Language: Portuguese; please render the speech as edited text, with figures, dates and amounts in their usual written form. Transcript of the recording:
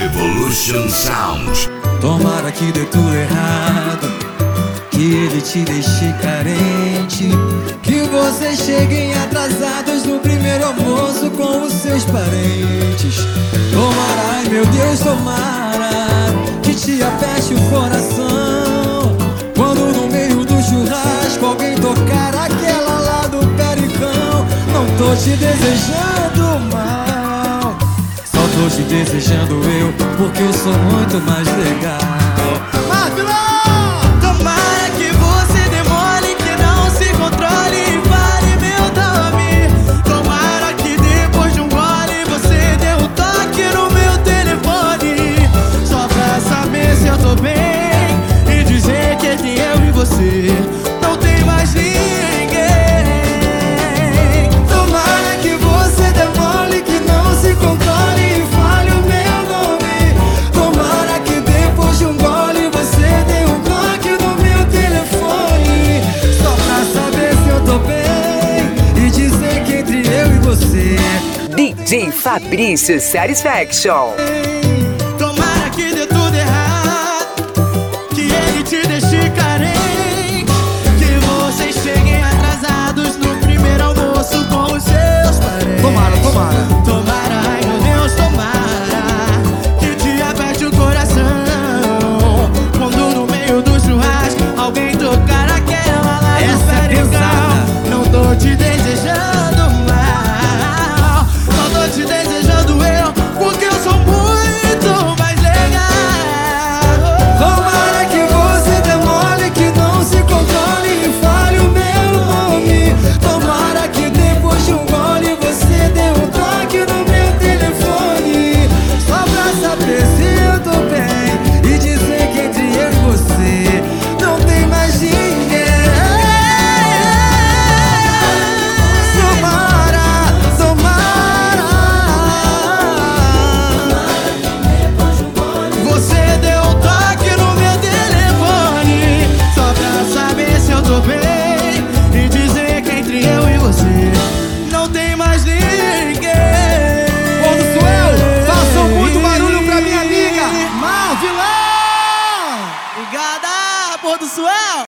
Revolution Sound. Tomara que dê tudo errado, que ele te deixe carente, que vocês cheguem atrasados no primeiro almoço com os seus parentes. Tomara, ai meu Deus, tomara que te aperte o coração quando no meio do churrasco alguém tocar aquela lá do pericão. Não tô te desejando mal, só tô te desejando eu, porque eu sou muito mais legal. Tomara que você demore, que não se controle e fale meu nome. Tomara que depois de um gole você dê um toque no meu telefone, só pra saber se eu tô bem e dizer que entre eu e você não tem mais ninguém. Tomara que você demore, que não se controle e fale o meu nome. Tomara que depois de um gole você dê um toque no meu telefone, só pra saber se eu tô bem e dizer que entre eu e você DJ Fabrício Satisfaction. Tomara que dê tudo errado, que ele te deixe carente, que vocês cheguem atrasados no primeiro almoço com os seus parentes. Tomara, ai meu Deus, tomara que te aperte o coração quando no meio do churrasco alguém tocar aquela lá do Essa é pericão. pesada. Não tô te desejando mal, não tô te desejando eu, porque eu sou muito mais legal. Tomara que você demore, que não se controle e fale o meu nome. Tomara que depois de um gole você dê um toque no meu telefone, só pra saber se eu tô bem e dizer que entre eu e você não tem mais ninguém. Tomara, tomara. Você deu um toque no meu telefone, só pra saber se eu tô bem e dizer que entre eu e você não tem mais ninguém. Porto Suel, façam muito barulho pra minha amiga Marvilã! Obrigada, Pôr do Suel!